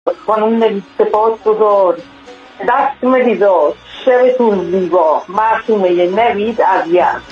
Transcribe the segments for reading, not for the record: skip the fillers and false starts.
خانم سپاس بزرگ، دستم دیزا، شبتون زیبا. معصومه نوید از یزد.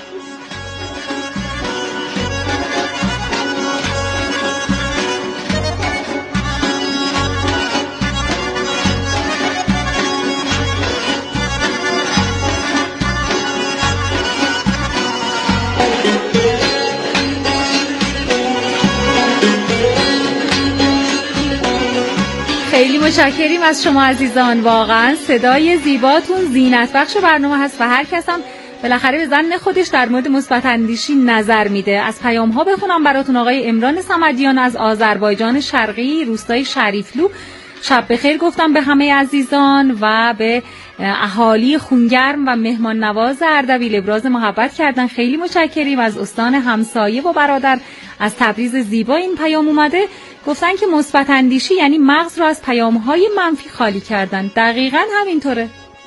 خیلی متشکریم از شما عزیزان، واقعا صدای زیباتون زینت بخش برنامه هست و هر کس هم بالاخره به ظن خودش در مورد مثبت اندیشی نظر میده. از پیام ها بخونم براتون. آقای عمران صمدیان از آذربایجان شرقی روستای شریفلو شب بخیر گفتم به همه عزیزان و به اهالی خونگرم و مهمان نواز اردبیل ابراز محبت کردن. خیلی متشکریم. از استان همسایه و برادر از تبریز زیبا این پیام اومده، گفتن که مثبت اندیشی یعنی مغز رو از پیام‌های منفی خالی کردن. دقیقاً همینطوره.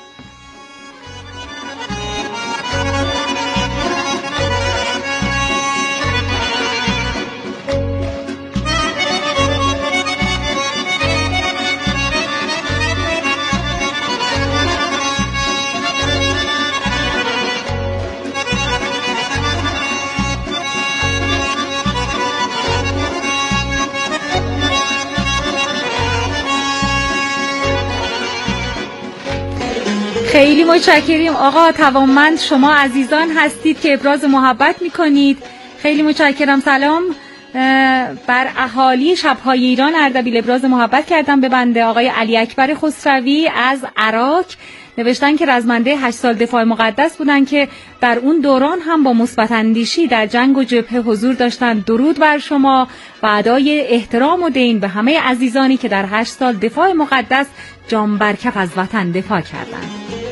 خیلی متشکریم آقا توانمند، شما عزیزان هستید که ابراز محبت میکنید. خیلی متشکرم. سلام بر اهالی شب‌های ایران اردبیل ابراز محبت کردم به بنده. آقای علی اکبر خسروی از عراق نوشتن که رزمنده 8 سال دفاع مقدس بودن که در اون دوران هم با مثبت اندیشی در جنگ و جبهه حضور داشتن. درود بر شما و ادای احترام و دین به همه عزیزانی که در 8 سال دفاع مقدس جان بر کف از وطن دفاع کردند.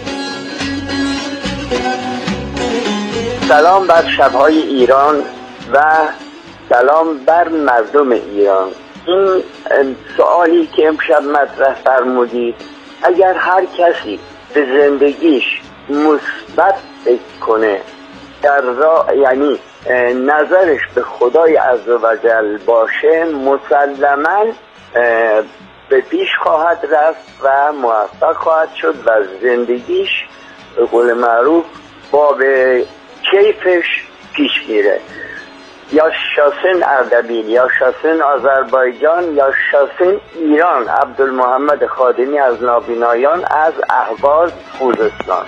سلام بر شب‌های ایران و سلام بر مردم ایران. این سوالی که امشب مطرح فرمودید، اگر هر کسی به زندگیش مثبت فکر کنه، یعنی نظرش به خدای عزوجل باشه، مسلماً به پیش خواهد رفت و موفق خواهد شد و زندگیش به قول معروف با به کیفش پیش میره. یا شاسن اردبیل، یا شاسن آذربایجان، یا شاسن ایران. عبدالمحمد خادمی از نابینایان از اهواز خوزستان.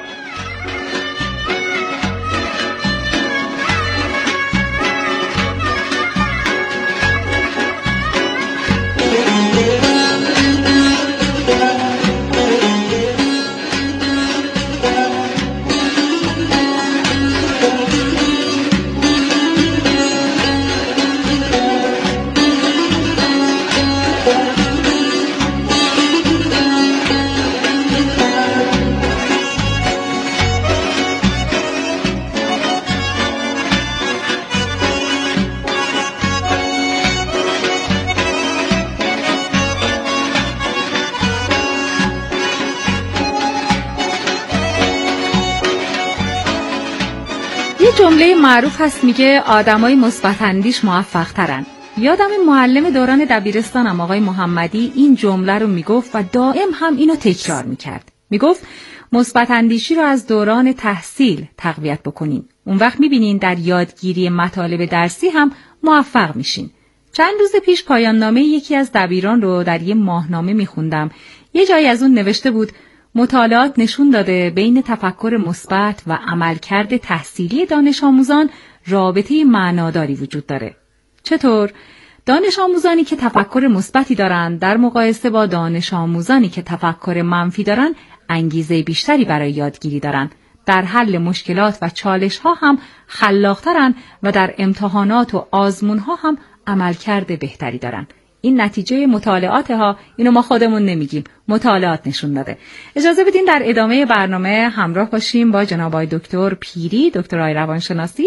جمله معروف هست میگه آدمای مثبت اندیش موفق ترن. یادم معلم دوران دبیرستانم آقای محمدی این جمله رو میگفت و دائم هم اینو تکرار میکرد. میگفت مثبت اندیشی رو از دوران تحصیل تقویت بکنین. اون وقت میبینین در یادگیری مطالب درسی هم موفق میشین. چند روز پیش پایان نامه یکی از دبیران رو در یه ماهنامه میخوندم. یه جایی از اون نوشته بود مطالعات نشون داده بین تفکر مثبت و عملکرد تحصیلی دانش آموزان رابطه معناداری وجود داره. چطور؟ دانش آموزانی که تفکر مثبتی دارند در مقایسه با دانش آموزانی که تفکر منفی دارند انگیزه بیشتری برای یادگیری دارند. در حل مشکلات و چالش‌ها هم خلاق‌ترن و در امتحانات و آزمون‌ها هم عملکرد بهتری دارن. این نتیجه مطالعات ها، اینو ما خودمون نمیگیم، مطالعات نشون داده. اجازه بدین در ادامه برنامه همراه باشیم با جناب آقای دکتر پیری، دکترای روانشناسی،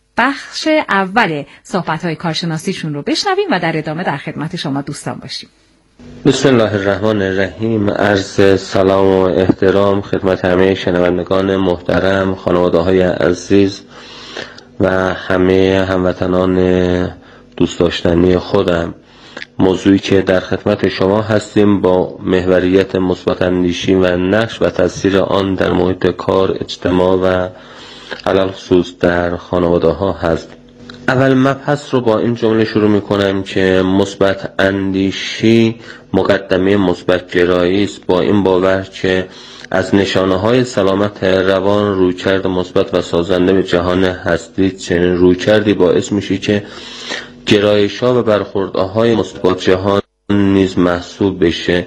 بخش اول صحبت‌های کارشناسیشون رو بشنویم و در ادامه در خدمت شما دوستان باشیم. بسم الله الرحمن الرحیم. عرض سلام و احترام خدمت همه شنوندگان محترم، خانواده‌های عزیز و همه هموطنان دوست داشتنی خودم. موضوعی که در خدمت شما هستیم با محوریت مثبت اندیشی و نقش و تاثیر آن در محیط کار، اجتماع و علل خصوص در خانواده ها هست. اول مبحث رو با این جمله شروع میکنم که مثبت اندیشی مقدمه مثبت گرایی است، با این باور که از نشانه های سلامت روان رویکرد مثبت و سازنده به جهان هستی. چنین رویکردی باعث میشه که گرایش‌ها و برخوردهای مثبت جهان نیز محسوب بشه.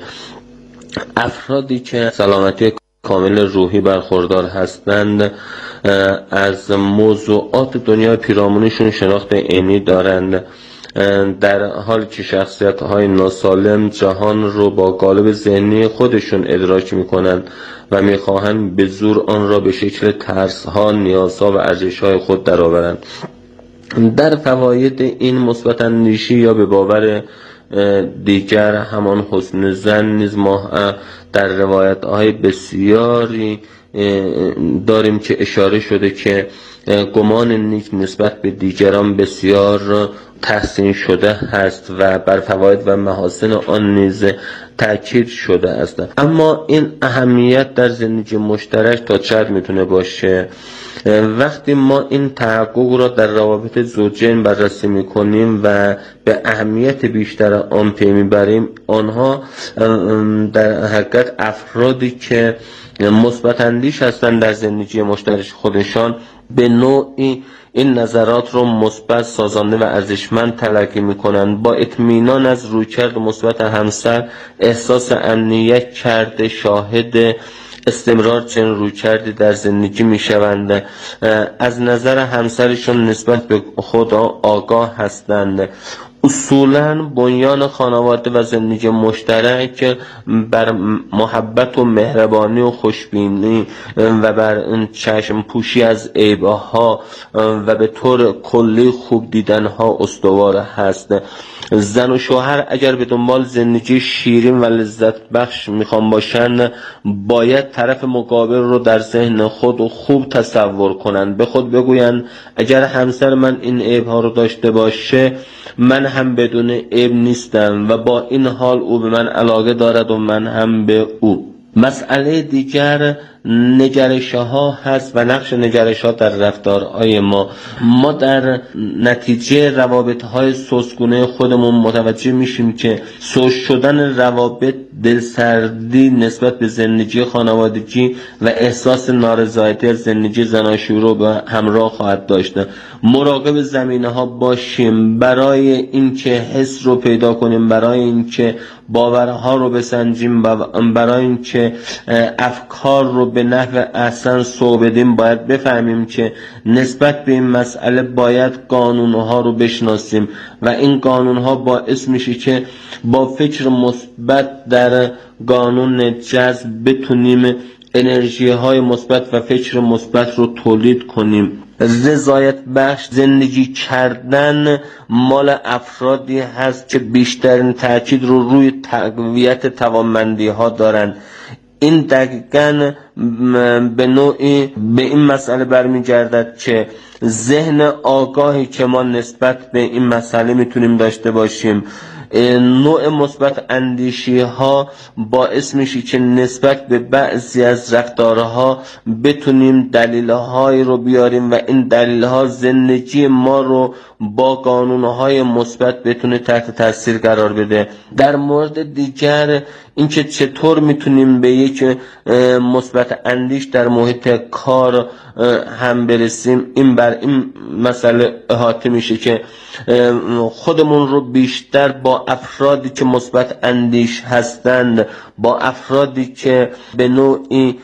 افرادی که سلامتی کامل روحی برخوردار هستند از موضوعات دنیای پیرامونشون شناخت عینی دارند، در حالی که شخصیت‌های ناسالم جهان رو با قالب ذهنی خودشون ادراک می‌کنند و می‌خواهند به زور آن را به شکل ترس‌ها، نیازها و ارزش‌های خود درآورند. در فواید این مثبت اندیشی یا به باور دیگر همان حسن ظن نیز ما در روایت‌های بسیاری داریم که اشاره شده که گمان نیک نسبت به دیگران بسیار تحسین شده است و بر فواید و محاسن آن نیز تأکید شده است. اما این اهمیت در زندگی مشترک تا چه حد میتونه باشه؟ وقتی ما این تحقق را در روابط زوجین بررسی میکنیم و به اهمیت بیشتر آن پی میبریم، آنها در حقیقت افرادی که مثبت اندیش هستند در زندگی مشترک خودشان به نوعی این نظرات رو مثبت، سازنده و ارزشمند تلقی میکنند. با اطمینان از رویکرد مثبت همسر احساس امنیت کرده، شاهد استمرار چنین رویکردی در زندگی میشوند. از نظر همسرشون نسبت به خدا آگاه هستند. اصولاً بنیان خانواده و زندگی مشترک بر محبت و مهربانی و خوشبینی و بر چشم پوشی از عیبها و به طور کلی خوب دیدنها استوار هست. زن و شوهر اگر به دنبال زندگی شیرین و لذت بخش میخوان باشن، باید طرف مقابل رو در ذهن خود خوب تصور کنند. به خود بگویند اگر همسر من این عیبها رو داشته باشه، من هم بدون عیب نیستم و با این حال او به من علاقه دارد و من هم به او. مسئله دیگر نگرش ها هست و نقش نگرش ها در رفتارهای ما در نتیجه روابط های سوسگونه خودمون متوجه میشیم که سوس شدن روابط دلسردی نسبت به زندگی خانوادگی و احساس نارضایتی از زندگی زناشویی رو به همراه خواهد داشت. مراقب زمینه ها باشیم برای اینکه حس رو پیدا کنیم، برای اینکه باورها رو بسنجیم، برای اینکه افکار رو به نحو احسن سو بدیم. باید بفهمیم که نسبت به این مسئله باید قانونها رو بشناسیم و این قانونها باعث میشه که با فکر مثبت در قانون جذب بتونیم انرژی های مثبت و فکر مثبت رو تولید کنیم. رضایت بخش زندگی کردن مال افرادی هست که بیشترین تاکید رو روی تقویت توانمندی ها دارن. این دقیقاً به نوعی به این مسئله برمیگردد که ذهن آگاهی که ما نسبت به این مسئله میتونیم داشته باشیم، نوع مثبت اندیشی ها باعث میشه که نسبت به بعضی از رفتارها بتونیم دلیل‌های رو بیاریم و این دلیل‌ها زندگی ما رو با قانون‌های مثبت بتونه تحت تاثیر قرار بده. در مورد دیگر اینکه چطور میتونیم به یک مثبت اندیش در محیط کار هم برسیم، این بر این مسئله احاطه میشه که خودمون رو بیشتر با افرادی که مثبت اندیش هستند، با افرادی که به نوعی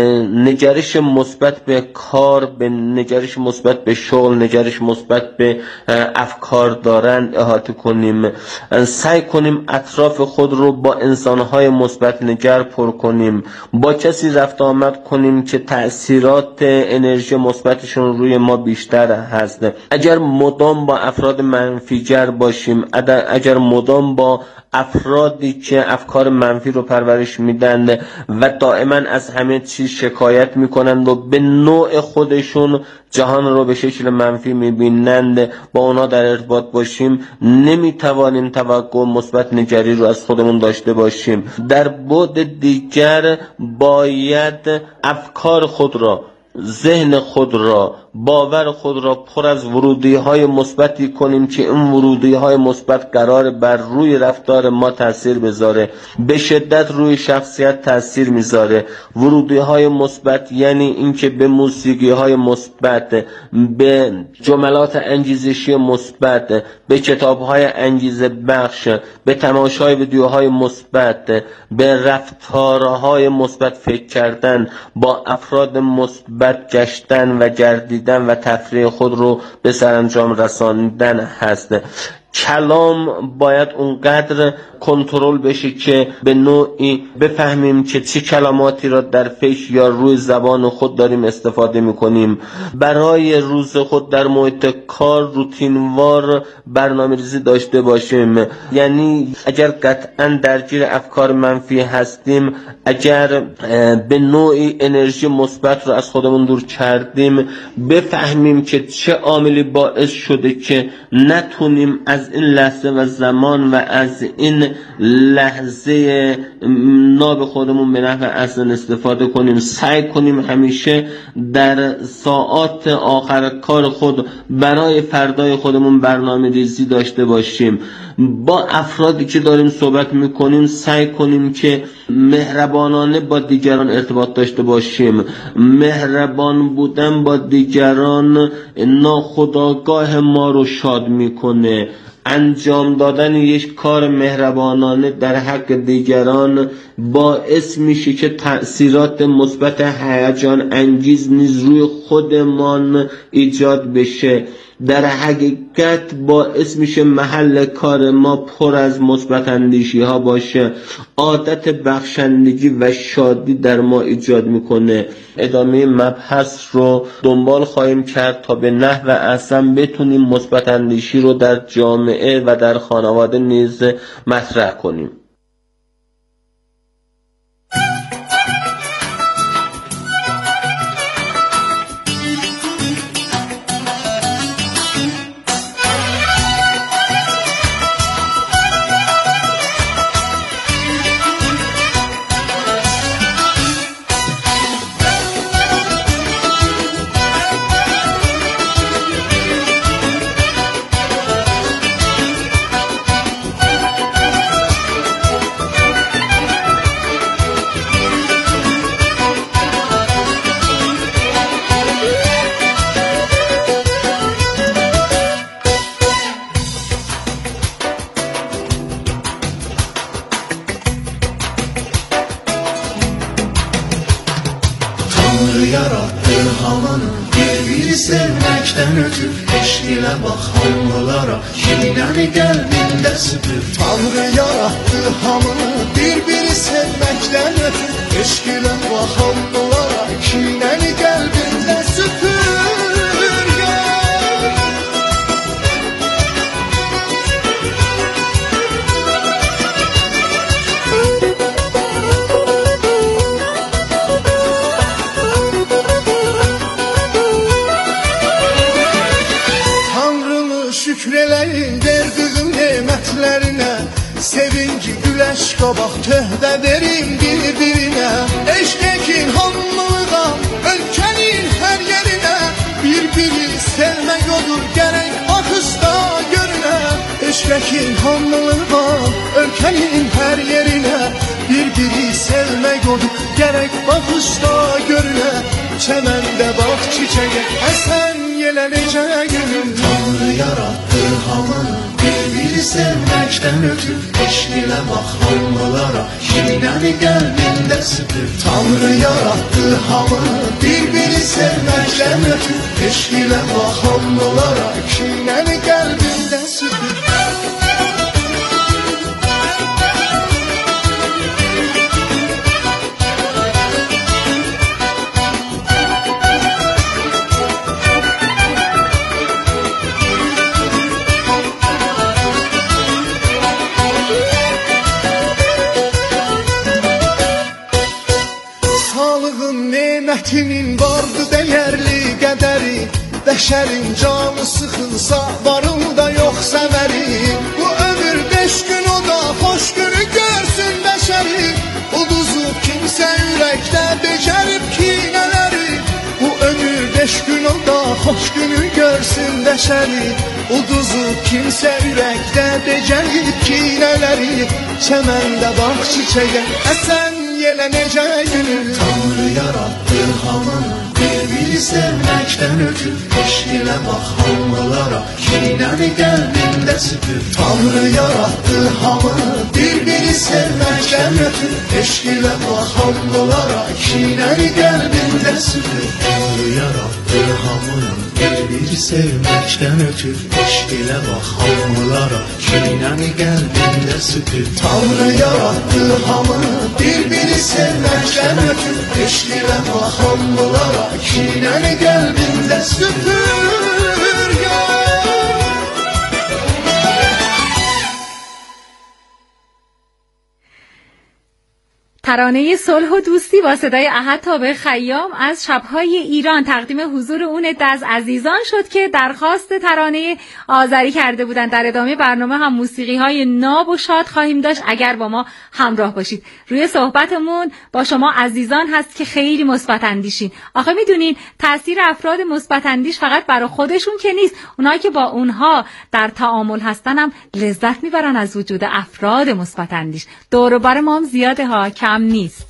نگرش مثبت به کار، به نگرش مثبت به شغل، نگرش مثبت به افکار دارند احاطه کنیم. سعی کنیم اطراف خود رو با انسانهای مثبت نگر پر کنیم، با کسی رفت آمد کنیم که تأثیرات انرژی مثبتشون روی ما بیشتر هست. اگر مدام با افراد منفیگر باشیم، اگر مدام با افرادی که افکار منفی رو پرورش میدن و دائما از همه چیز شکایت میکنند و به نوع خودشون جهان رو به شکل منفی میبینند با اونا در ارتباط باشیم، نمیتوانیم توقع مثبت نگری رو از خودمون داشته باشیم. در بعد دیگر باید افکار خود را، ذهن خود را، باور خود را پر از ورودی‌های مثبتی کنیم که این ورودی‌های مثبت قرار بر روی رفتار ما تاثیر بذاره، به شدت روی شخصیت تاثیر میذاره. ورودی‌های مثبت یعنی اینکه به موسیقی‌های مثبت، به جملات انگیزشی مثبت، به کتاب‌های انگیزه بخش، به تماشای ویدیوهای مثبت، به رفتارهای مثبت فکر کردن، با افراد مثبت گشتن و گردیدن و تفریح خود رو به سرانجام رساندن هست. کلام باید اونقدر کنترل بشه که به نوعی بفهمیم که چه کلماتی را در فکر یا روی زبان خود داریم استفاده میکنیم. برای روز خود در محیط کار روتینوار برنامه‌ریزی داشته باشیم. یعنی اگر قطعا درگیر افکار منفی هستیم، اگر به نوعی انرژی مثبت رو از خودمون دور کردیم، بفهمیم که چه عاملی باعث شده که نتونیم از این لحظه و زمان و از این لحظه ناب خودمون به نفع اصلا استفاده کنیم. سعی کنیم همیشه در ساعات آخر کار خود برای فردای خودمون برنامه ریزی داشته باشیم. با افرادی که داریم صحبت میکنیم سعی کنیم که مهربانانه با دیگران ارتباط داشته باشیم. مهربان بودن با دیگران ناخودآگاه ما رو شاد میکنه. انجام دادن یک کار مهربانانه در حق دیگران باعث میشه که تأثیرات مثبت هیجان انگیز نیز روی خودمان ایجاد بشه. در حقیقت باعث میشه محل کار ما پر از مثبت اندیشی ها باشه. عادت بخشندگی و شادی در ما ایجاد میکنه. ادامه مبحث رو دنبال خواهیم کرد تا به نحو احسن بتونیم مثبت اندیشی رو در جامعه و در خانواده نیز مطرح کنیم. Yarattı havanı bir sevməkdən ötür. Eşq ilə bax hamılara, kinəni qəlbində süpür. Tanrı yarattı hamını bir-biri sevməkdən ötür. Eşq ilə bax hamılara, kinəni qəlbində süpür. Şükreleyin verdiğin nimetlerine, sevinci güleş qabaq töhbə verin bir-birinə. Eşqəkin hamılığa, ölkənin hər yerinə, bir-biri sevmək odur gərək baxışda görünə. Eşqəkin hamılığa, ölkənin hər yerinə, bir-biri sevmək odur gərək baxışda görünə. Çəməndə bax çiçəyə, əsən yelənəcəyin. Tanrı yarattı havanı bir-biri sevməkdən ötür. Eşq ilə bax hamılara, kinəni qəlbində süpür. Tanrı yarattı havanı bir-biri sevməkdən ötür. Eşq ilə bax hamılara, kinəni qəlbində süpür. Sağlığın nemətinin vardı dəyərli qədəri. Bəşərin canı sıxılsa varında yox səməri. Bu ömür 5 gün o da xoş günü görsün bəşəri. Uduzub kimsə ürəkdə becərib kinələri. Bu ömür 5 gün o da xoş günü görsün bəşəri. Uduzub kimsə ürəkdə becərib kinələri. Çəməndə bax çiçəyə əsən yelə necə gülür. Tanrı yarattı hamını bir-biri sevməkdən ötür. Eşq ilə bax hamılara kinəni qəlbində süpür. Tanrı yarattı hamını bir-biri sevməkdən ötür. Eşq ilə bax hamılara kinəni qəlbində süpür. Tanrı yarattı hamını bir-biri sevməkdən ötür. Eşq ilə bax hamılara kinəni qəlbində süpür. Tanrı yarattı hamını bir-biri sevməkdən ötür. Eşq ilə bax hamılara kinəni qəlbində süpür. ترانه صلح و دوستی با صدای احد تابع خیام از شب‌های ایران تقدیم حضور اون عده از عزیزان شد که درخواست ترانه آذری کرده بودند. در ادامه برنامه هم موسیقی‌های ناب و شاد خواهیم داشت اگر با ما همراه باشید. روی صحبتمون با شما عزیزان هست که خیلی مثبت اندیشین. آخه میدونین تاثیر افراد مثبت اندیش فقط برای خودشون که نیست، اونایی که با اونها در تعامل هستن هم لذت میبرن از وجود افراد مثبت اندیش. دور و بر ما هم زیاده ها، کم نیست.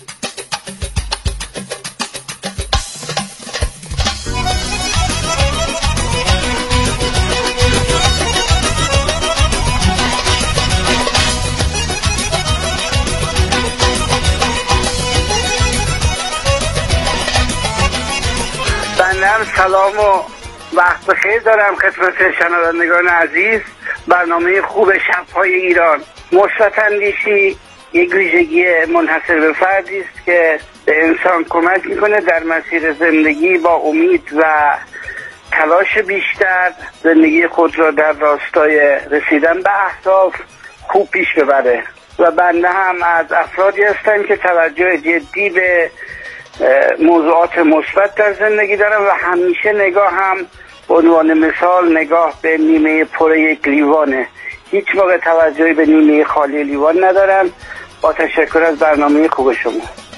بنده سلام و وقت بخیر دارم خدمت شنوندگان عزیز. برنامه خوب شب‌های ایران. مثبت اندیشی یک ویژگی منحصر به فردی است که به انسان کمک میکنه در مسیر زندگی با امید و تلاش بیشتر زندگی خود را در راستای رسیدن به اهداف خوب پیش ببره. و بنده هم از افرادی هستم که توجه جدی به موضوعات مثبت در زندگی دارم و همیشه نگاه هم به عنوان مثال نگاه به نیمه پر یک لیوانه. هیچ موقع توجهی به نیمه خالی لیوان ندارم. با تشکر از برنامه خوب شما.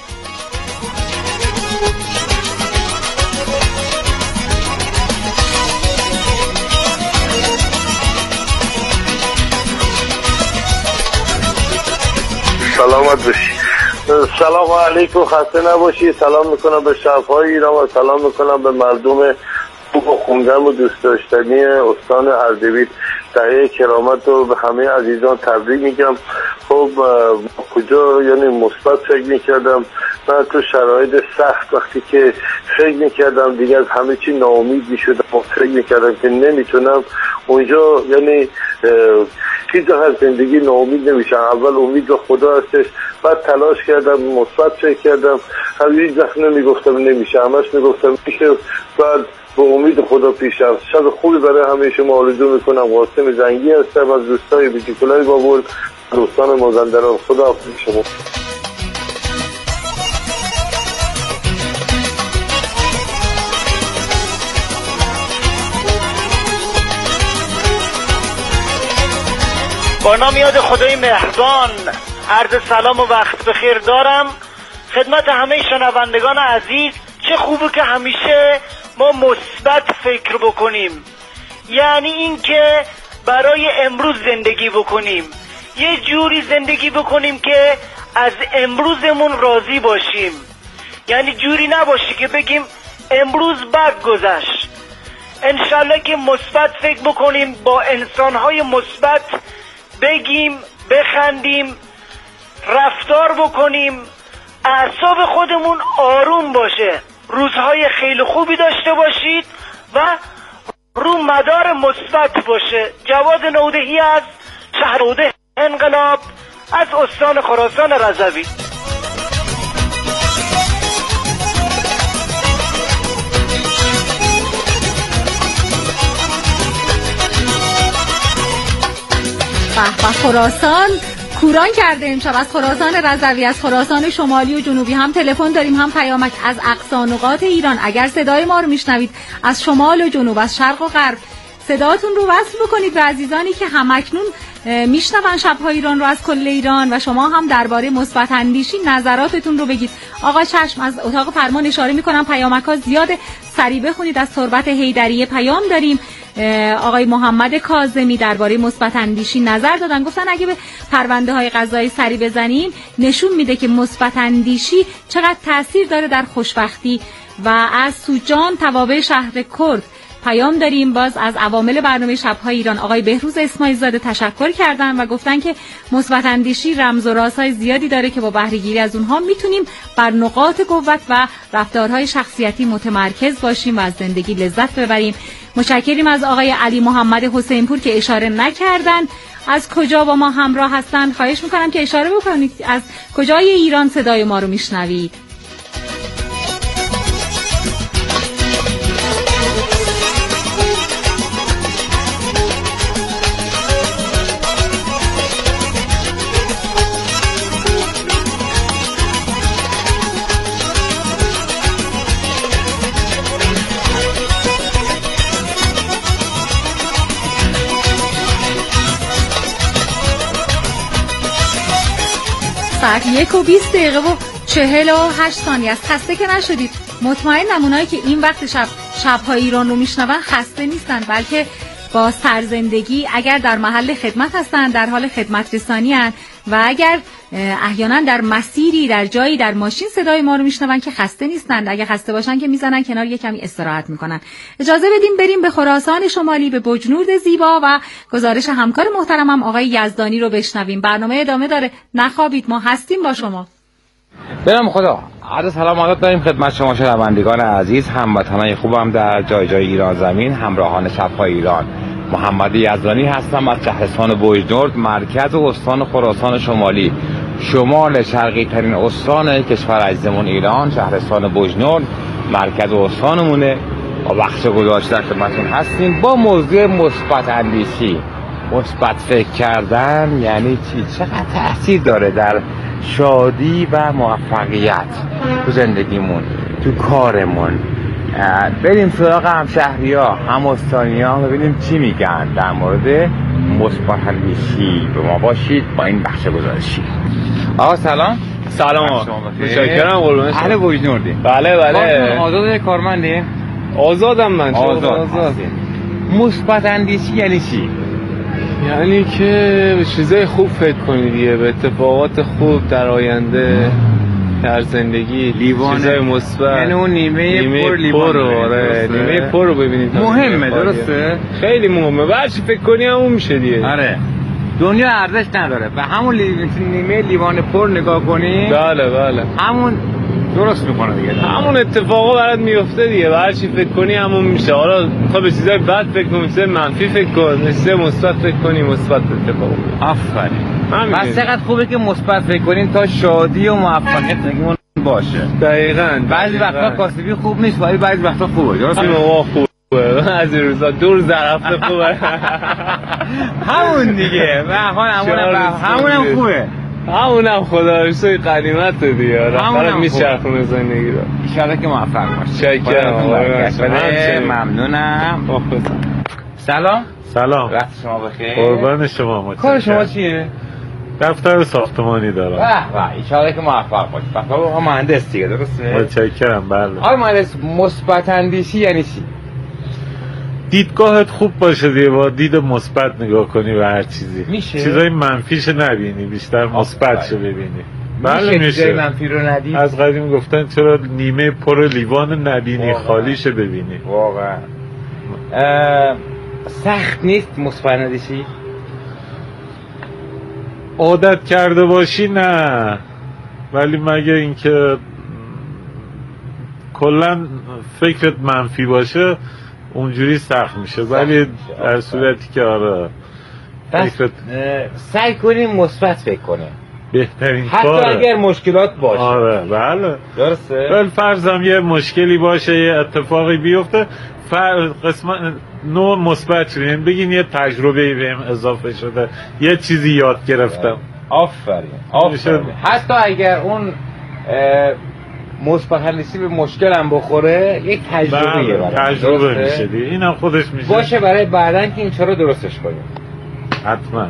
سلامت باشی. سلام علیکم، خسته نباشی. سلام میکنم به شب‌های ایران و سلام میکنم به مردم خوب و خونگرم و دوست داشتنی استان اردبیل. تهیه کرامت رو به همه عزیزان تبریک میگم. خب کجا یعنی مثبت فکر میکردم من تو شرایط سخت، وقتی که فکر میکردم دیگه از همه چی ناامید میشدم و فکر میکردم که نمیتونم، اونجا یعنی چیز از زندگی ناامید نمیشم. اول امید به خدا هستش، بعد تلاش کردم، مثبت فکر کردم، هیچ وقت نمیگفتم نمیشه، همش میگفتم میشه، بعد با امید خدا پیش رفت. شب خوبی برای همه شما آرزو میکنم. قاسم زنگی هستم از دوستای بیچیکولای بابل، دوستان مازندران. خدا حافظ شما. با نام یاد خدای مهربان عرض سلام و وقت بخیر دارم خدمت همه شنوندگان عزیز. چه خوبه که همیشه ما مثبت فکر بکنیم، یعنی این که برای امروز زندگی بکنیم، یه جوری زندگی بکنیم که از امروزمون راضی باشیم. یعنی جوری نباشی که بگیم امروز بد گذشت. انشالله که مثبت فکر بکنیم، با انسانهای مثبت بگیم، بخندیم، رفتار بکنیم، اعصاب خودمون آروم باشه، روزهای خیلی خوبی داشته باشید و رو مدار مثبت باشه. جواد نودهی از شهر نوده انقلاب از استان خراسان رضوی. به خراسان کوران کرده امشب. از خراسان رضوی، از خراسان شمالی و جنوبی هم تلفن داریم، هم پیامک از اقصا نقاط ایران. اگر صدای ما رو میشنوید از شمال و جنوب، از شرق و غرب، صداتون رو وصل بکنید به عزیزانی که همکنون میشنون شب‌های ایران رو از کل ایران، و شما هم درباره مثبت اندیشی نظراتتون رو بگید. آقا چشم، از اتاق فرمان اشاره میکنم پیامک‌ها زیاده، سریع بخونید. از تربت حیدریه پیام داریم. آقای محمد کاظمی درباره مثبت اندیشی نظر دادن، گفتن اگه به پرونده های قضایی سری بزنیم نشون میده که مثبت اندیشی چقدر تاثیر داره در خوشبختی. و از سوجان توابع شهر کرد پیام داریم. باز از عوامل برنامه شب‌های ایران آقای بهروز اسماعیل زاده تشکر کردن و گفتن که مثبت اندیشی رمز و رازهای زیادی داره که با بهره گیری از اونها میتونیم بر نقاط قوت و رفتارهای شخصیتی متمرکز باشیم و از زندگی لذت ببریم. متشکریم از آقای علی محمد حسین پور که اشاره نکردن از کجا با ما همراه هستن. خواهش میکنم که اشاره بکنید از کجای ایران صدای ما رو میشنوید. ساعت 1:20:48 است. خسته که نشدید. مطمئنم اونایی که این وقت شب‌های ایران رو میشنون خسته نیستن، بلکه با سرزندگی، اگر در محل خدمت هستن در حال خدمت رسانی هستن، و اگر احیانا در مسیری، در جایی، در ماشین صدای ما رو میشنون که خسته نیستن. اگه خسته باشن که میزنن کنار، یه کمی استراحت میکنن. اجازه بدیم بریم به خراسان شمالی، به بجنورد زیبا و گزارش همکار محترمم آقای یزدانی رو بشنویم. برنامه ادامه داره، نخوابید، ما هستیم با شما. برم خدا. عرض سلام عادت داریم خدمت شما شنوندگان عزیز، هموطنان خوبم در جای جای ایران زمین، همراهان شب‌های ایران. محمد یزدانی هستم از شهرستان بجنورد، مرکز استان خراسان شمالی، شمال شرقی ترین استان کشور عزیزمون ایران. شهرستان بجنورد مرکز استانمونه. با بخش گذاشته در خدمتتون هستیم با موضوع مثبت اندیشی. مثبت فکر کردن یعنی چی؟ چقدر تاثیر داره در شادی و موفقیت تو زندگیمون، تو کارمون. بریم سراغ همشهری‌ها، هم‌استانی‌ها، ببینیم چی میگن در مورد مثبت اندیشی. به ما باشید با این بخش گزارشی. آقا سلام. سلام آقا. متشکرم قربان شما. اهل بجنوردی؟ بله بله. آزاد کارمندی؟ آزادم من. آزاد. مثبت اندیشی یعنی چی؟ یعنی که به چیزای خوب فکر کنی دیگه، به اتفاقات خوب در آینده در زندگی، چیزای مثبت. یعنی اون نیمه پر لیوان رو، آره نیمه پر رو ببینید. مهمه، درسته؟ خیلی مهمه. هر چی فکر کنی همون میشه دیگه. آره. دنیا ارزش نداره و همون نیمه لیوان پر نگاه کنی. بله بله. همون درست میکنه دیگه. همون اتفاقا برات میفته دیگه. هر چی فکر کنی همون میشه. حالا میخوای به چیزای بد فکر کنی، چیزای منفی فکر کن، چیزای مثبت فکر کنی، مثبت اتفاق میفته. آفرین. بس چقدر خوبه که مثبت فکر کنین تا شادی و موفقیت زندگیمون باشه. دقیقاً. بعضی وقتا کاسبی خوب نیست ولی بعضی وقتا خوبه. درسته؟ این موقع خوبه. بعضی روزا دور ظرف خوبه. همون دیگه. به حال همونم خوبه. همونم خدا رو شکر قنیمت دیگه. رفتارم میچرخونه زندگی رو. ان شاءالله که موفق باشید. شکرم. ممنونم. سلام. سلام. وقت شما بخیر. قربان شما. متشکرم. کار شما چیه؟ دفتر ساختمانی دارم. به ان شاءالله که موفق باشید. فقط آقا مهندس دیگه، درسته؟ متشکرم. بله. آقا مهندس، مثبت اندیشی یعنی چی؟ دیدگاهت خوب باشه دیگه، با دید مثبت نگاه کنی به هر چیزی. میشه؟ چیزای منفیش نبینی، بیشتر مثبتشو ببینی. بله میشه. چیزای منفی رو ندید. از قدیم گفتن چرا نیمه پر لیوان نبینی، خالیشو ببینی. واقعا. سخت نیست مثبت اندیشی؟ عادت کرده باشی نه، ولی مگه اینکه کلا فکرت منفی باشه اونجوری سخت میشه، ولی در صورتی که آره فکرت سعی کنیم مثبت فکر کنیم، بهترین حتی کاره. اگر مشکلات باشه. آره بله درسته. ولی فرضم یه مشکلی باشه، یه اتفاقی بیفته، قسمت نوع مثبت شدین بگین یه تجربه بهم اضافه شده، یه چیزی یاد گرفتم. آفرین. حتی اگر اون مثبت‌اندیشی به مشکل هم بخوره یک تجربه تجربه میشه دیگه، اینم خودش میشه باشه برای بعدن که این چرا درستش کنیم. حتما.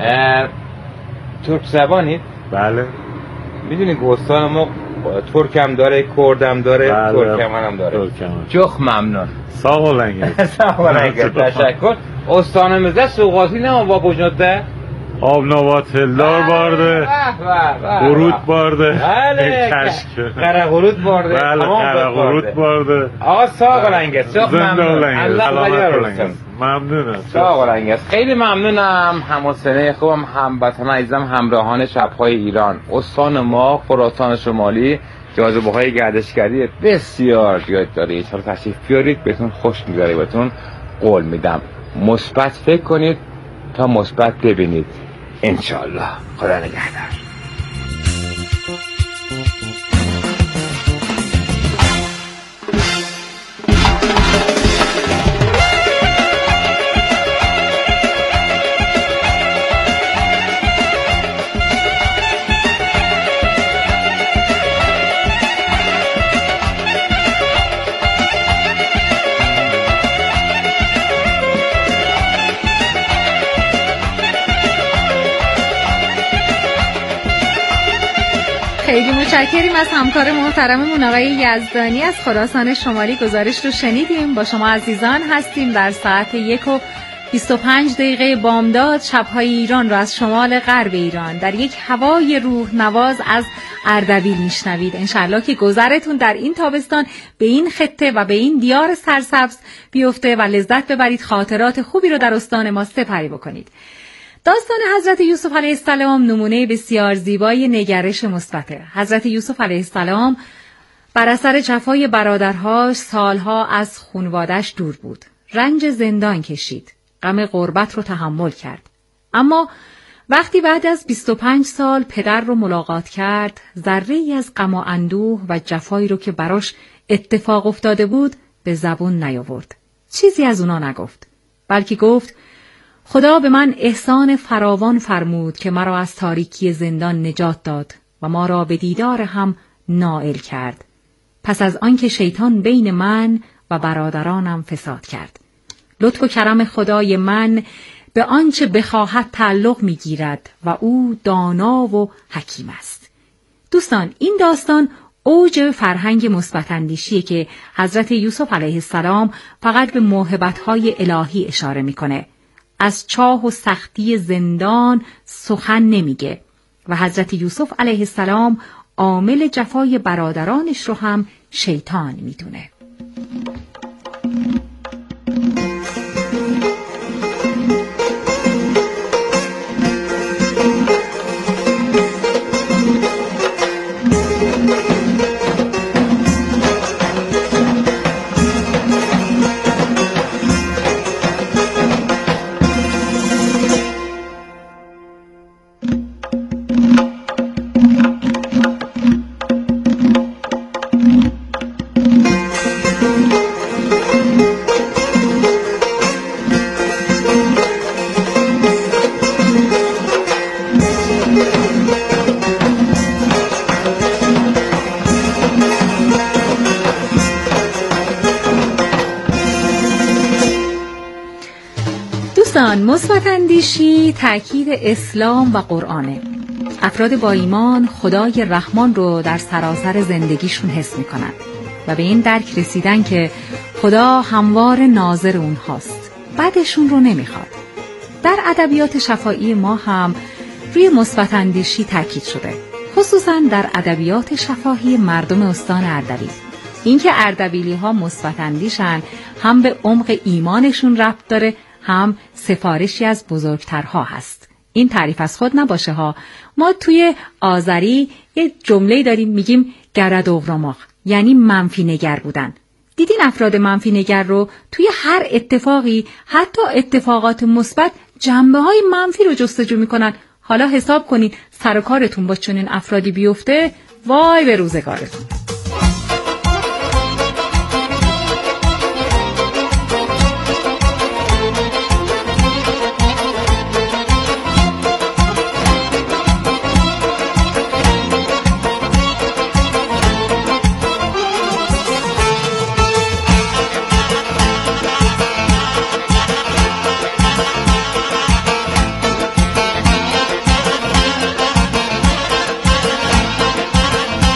ترک زبانید؟ بله. میدونی گستان ما ترک هم داره، کرد هم داره، ترک هم داره. جخ ممنون. ساق و لنگه. تشکر. استانımızda سوغاتی نه و بجنده آب نبات هلدار بارده، قرود بارده، کشک قرقرود بارده، بله قرقرود بارده. آقا ساق و لنگه، ساق ممنون. ممنونم. ساق و لنگه. خیلی ممنونم. هموطنه خوبم، هموطنان عزیزم، همراهان شب‌های ایران. استان ما خراسان شمالی جاذبه‌های گردشگری بسیار زیاد داره. ان شاءالله تشریف بیارید، بهتون خوش می‌گذره، بهتون قول میدم. مثبت فکر کنید تا مثبت ببینید. انشالله. خدا نگهدار. خیلی متشکریم از همکار محترممون آقای یزدانی از خراسان شمالی. گزارش رو شنیدیم. با شما عزیزان هستیم در ساعت 1:25 بامداد. شب‌های ایران رو از شمال غرب ایران در یک هوای روح نواز از اردبیل میشنوید. انشالله که گذرتون در این تابستان به این خطه و به این دیار سرسبز بیفته و لذت ببرید، خاطرات خوبی رو در استان ما سپری بکنید. داستان حضرت یوسف علیه السلام نمونه بسیار زیبای نگرش مثبته. حضرت یوسف علیه السلام بر اثر جفای برادرهاش سالها از خانواده‌اش دور بود. رنج زندان کشید. غم غربت رو تحمل کرد. اما وقتی بعد از 25 سال پدر رو ملاقات کرد، ذره‌ای از غم و اندوه و جفایی رو که براش اتفاق افتاده بود به زبون نیاورد. چیزی از اونا نگفت، بلکه گفت خدا به من احسان فراوان فرمود که مرا از تاریکی زندان نجات داد و ما را به دیدار هم نائل کرد. پس از آنکه شیطان بین من و برادرانم فساد کرد. لطف و کرم خدای من به آنچه بخواهد تعلق می‌گیرد و او دانا و حکیم است. دوستان، این داستان اوج فرهنگ مثبت‌اندیشیه که حضرت یوسف علیه السلام فقط به موهبت‌های الهی اشاره می‌کنه. از چاه و سختی زندان سخن نمیگه و حضرت یوسف علیه السلام عامل جفای برادرانش رو هم شیطان میدونه. مثبت اندیشی تأکید اسلام و قرآنه. افراد با ایمان خدای رحمان رو در سراسر زندگیشون حس میکنن و به این درک رسیدن که خدا هموار ناظر اونهاست، بعدشون رو نمیخواد. در ادبیات شفاهی ما هم روی مثبت اندیشی تأکید شده، خصوصا در ادبیات شفاهی مردم استان اردبیل. اینکه اردبیلی ها مثبت اندیشن هم به عمق ایمانشون ربط داره، هم سفارشی از بزرگترها هست. این تعریف از خود نباشه ها. ما توی آذری یه جمله داریم میگیم گرد اغراماق، یعنی منفی نگر بودن. دیدین افراد منفی نگر رو توی هر اتفاقی، حتی اتفاقات مثبت، جنبه های منفی رو جستجو میکنن. حالا حساب کنین سر و کارتون با چنین افرادی بیفته، وای به روزگارتون.